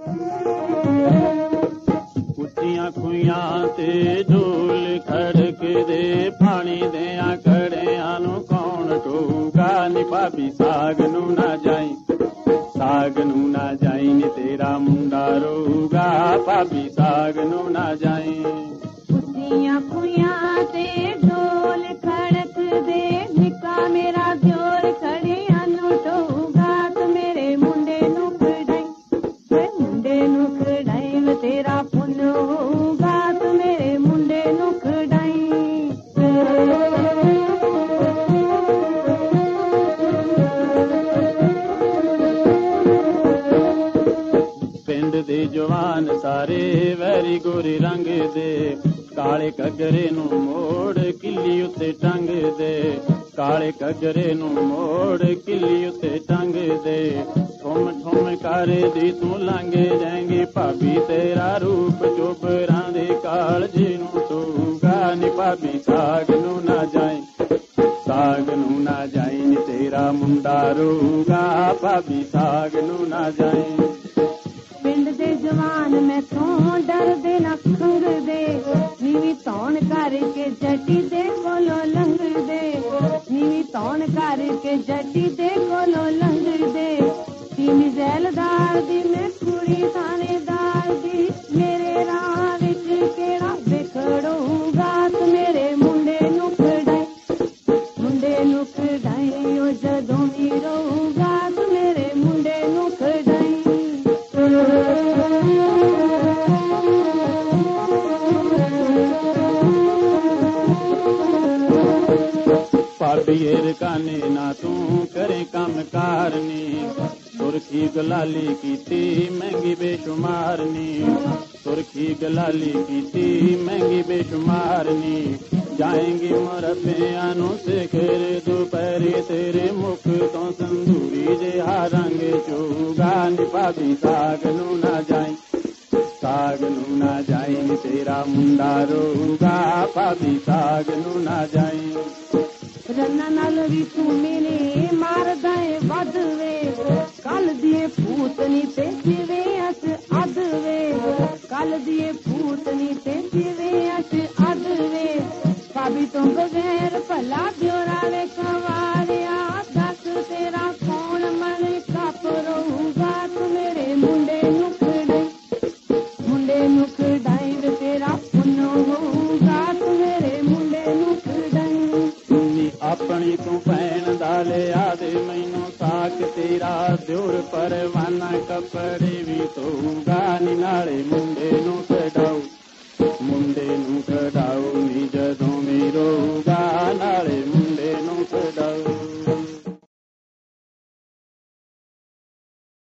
ਉੱਚੀਆਂ ਖੂਹਾਂ ਤੇ ਢੋਲ ਖੜਕਦੇ, ਪਾਣੀ ਦਿਆਂ ਘੜਿਆਂ ਨੂੰ ਕੌਣ ਢੋਊਗਾ। ਨੀ ਭਾਬੀ ਸਾਗ ਨੂੰ ਨਾ ਜਾਈ, ਸਾਗ ਨੂੰ ਨਾ ਜਾਈ, ਨੀ ਤੇਰਾ ਮੁੰਡਾ ਰੋਊਗਾ। ਭਾਬੀ ਸਾਗ ਨੂੰ ਨਾ ਜਾਈ। ਉੱਚੀਆਂ ਖੂਹਾਂ ਤੇ ਢੋਲ ਖੜਕਦੇ, ਨਿੱਕਾ ਮੇਰਾ ਦਿਓਰ ਖੜਿਆਂ ਨੂੰ ਢੋਊਗਾ। ਤੂੰ ਮੇਰੇ ਮੁੰਡੇ ਨੂੰ ਖੜਾਈ, ਵੇ ਮੁੰਡੇ ਨੂੰ ਖੜਾਈ, ਵੇ ਤੇਰਾ ਪੁੰਨ ਹੋਊਗਾ। ਤੂੰ ਮੇਰੇ ਮੁੰਡੇ ਨੂੰ ਖੜਾਈ। ਪਿੰਡ ਦੇ ਜਵਾਨ ਸਾਰੇ ਵੈਰੀ ਗੋਰੇ ਰੰਗ ਦੇ, ਕਾਲੇ ਘੱਗਰੇ ਨੂੰ ਮੋੜ ਕਿੱਲੀ ਉੱਤੇ ਟੰਗਦੇ, ਕਾਲੇ ਘੱਗਰੇ ਨੂੰ ਮੋੜ ਕਿੱਲੀ ਉੱਤੇ ਟੰਗਦੇ। ਠੁੰਮ ਠੁੰਮ ਕਰਦੀ ਤੂੰ ਲੰਘ ਜਾਏਂਗੀ, ਭਾਬੀ ਤੇਰਾ ਰੂਪ ਚੋਬਰਾਂ ਦੇ ਕਾਲਜੇ ਨੂੰ ਢੋਊਗਾ। ਨੀ ਭਾਬੀ ਸਾਗ ਨੂੰ ਨਾ ਜਾਈ, ਸਾਗ ਨੂੰ ਨਾ ਜਾਈ, ਨੀ ਤੇਰਾ ਮੁੰਡਾ ਰੋਊਗਾ। ਭਾਬੀ ਸਾਗ ਨੂੰ ਨਾ ਜਾਈ। ਪਿੰਡ ਦੇ ਜਵਾਨ ਮੈਥੋਂ ਡਰਦੇ ਨਾ ਖੰਗਦੇ, ਨੀਵੀਂ ਧੌਣ ਕਰਕੇ ਜੱਟੀ ਦੇ ਕੋਲੋਂ ਲੰਘਦੇ, ਨੀਵੀਂ ਧੌਣ ਕਰਕੇ ਜੱਟੀ ਦੇ ਕੋਲੋਂ ਲੰਘਦੇ। ਤੀਵੀਂ ਜ਼ੈਲਦਾਰ ਦੀ ਮੈਂ ਕੁੜੀ ਥਾਣੇਦਾਰ ਦੀ, ਮੇਰੇ ਰਾਹ ਵਿੱਚ ਕਿਹੜਾ ਵਿਖੜੂਗਾ। ਤੂੰ ਮੇਰੇ ਮੁੰਡੇ ਨੂੰ ਖੜਾਈ, ਮੁੰਡੇ ਨੂੰ ਖੜਾਈ, ਉਹ ਜਦੋਂ ਵੀ ਰੋਊਗਾ। ਤੂੰ ਮੇਰੇ ਮੁੰਡੇ ਨੂੰ ਖੜਾਈ। ਭਾਬੀਏ ਰਕਾਨੇ ਨਾ ਤੂੰ ਕਰੇ ਕੰਮ ਕਾਰਨੀ, ਸੁਰਖੀ ਗਲਾਲੀ ਕੀਤੀ ਮਹਿੰਗੀ ਬੇਸ਼ੁਮਾਰਨੀ, ਸੁਰਖੀ ਗਲਾਲੀ ਕੀਤੀ ਮਹਿੰਗੀ ਬੇਸ਼ੁਮਾਰਨੀ। ਜਾਏਂਗੀ ਮੁਰੱਬਿਆਂ ਨੂੰ ਸਿਖਰ ਦੁਪਹਿਰੇ, ਤੇਰੇ ਮੁਖ ਤੋਂ ਸੰਦੂਰੀ ਜਿਹਾ ਰੰਗ ਚੂਗਾ। ਨੀ ਭਾਬੀ ਸਾਗ ਨੂੰ ਨਾ ਜਾਈ, ਸਾਗ ਨੂੰ ਨਾ ਜਾਈ, ਨੀ ਤੇਰਾ ਮੁੰਡਾ ਰੋਊਗਾ। ਭਾਬੀ ਸਾਗ ਨੂੰ ਨਾ ਜਾਈ। ਰੰਨਾਂ ਨਾਲ ਵੀ ਤੂੰ ਮੇਰੇ ਮਾਰਦਾ ਏ ਵੱਧ ਵੇ, ਕੱਲ ਦੀਏ ਭੂਤਨੀ ਤੇ ਜਿਵੇਂ ਅਸ ਅੱਧ ਵੇ, ਕੱਲ ਦੀਏ ਭੂਤਨੀ ਤੇ ਜਿਵੇਂ ਅਸ ਅੱਧ ਵੇ। ਭਾਬੀ ਤੋਂ ਬਗੈਰ ਭਲਾ ਦਿਓਰਾ ਵੇ ਕੰਵਾਰਿਆ, ਦੱਸ ਤੇਰਾ ਕੌਣ ਮਨ ਕੱਪ ਰਹੂਗਾ। ਤੂੰ ਮੇਰੇ ਮੁੰਡੇ ਨੂੰ ਖੜਾਈ, ਮੁੰਡੇ ਨੂੰ ਖੜਾਈ, ਵੇ ਤੇਰਾ ਪੁੰਨ ਹੋਊਗਾ। ਤੂੰ ਮੇਰੇ ਮੁੰਡੇ ਨੂੰ ਖੜਾਈ। ਆਪਣੀ ਤੂੰ ਭੈਣ ਦਾ ਲਿਆ ਦੇ ਮੈਨੂੰ ਸਾਕ, ਤੇਰਾ ਦਿਓਰ ਪਰਵਾਨਾ ਕੱਪੜੇ ਵੀ ਧੋਊਗਾ। ਨੀ ਨਾਲੇ ਮੁੰਡੇ ਨੂੰ